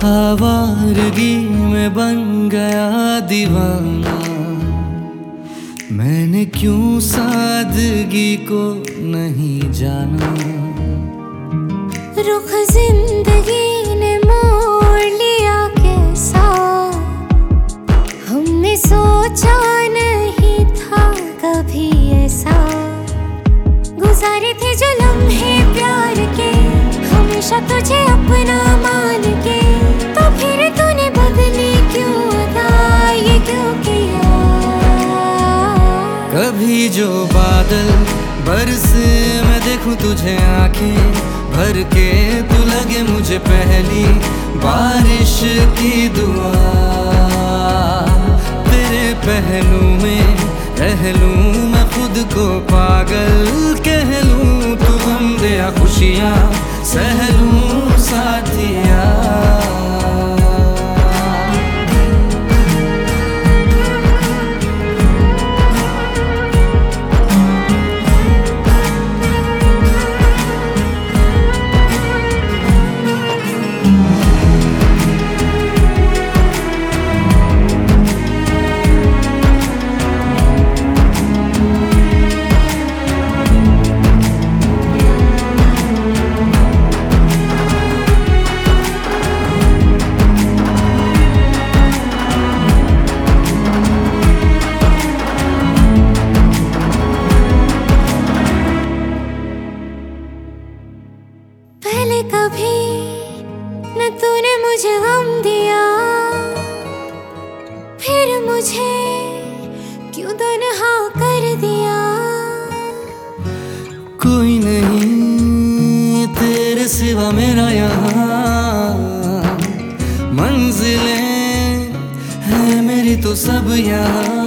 आवारगी में बन गया दीवाना, मैंने क्यों सादगी को नहीं जाना। रुख जिंदगी ने मोड़ लिया कैसा, हमने सोचा नहीं था कभी ऐसा। गुजारे थे जो लम्हे प्यार के, हमेशा तुझे अपना मान के, तो फिर तूने बदली क्यों अदा, ये क्यों किया। कभी जो बादल बरसे मैं देखूं तुझे आंखें भर के, तू लगे मुझे पहली बारिश की दुआ। तेरे पहलू में रह लूं मैं खुद को पागल कह लूं, तू गम दे या खुशियाँ सह लूं साथिया। पहले कभी न तूने मुझे गम दिया, फिर मुझे क्यों तन्हा कर दिया। कोई नहीं तेरे सिवा मेरा यहाँ, मंजिलें है मेरी तो सब यहाँ।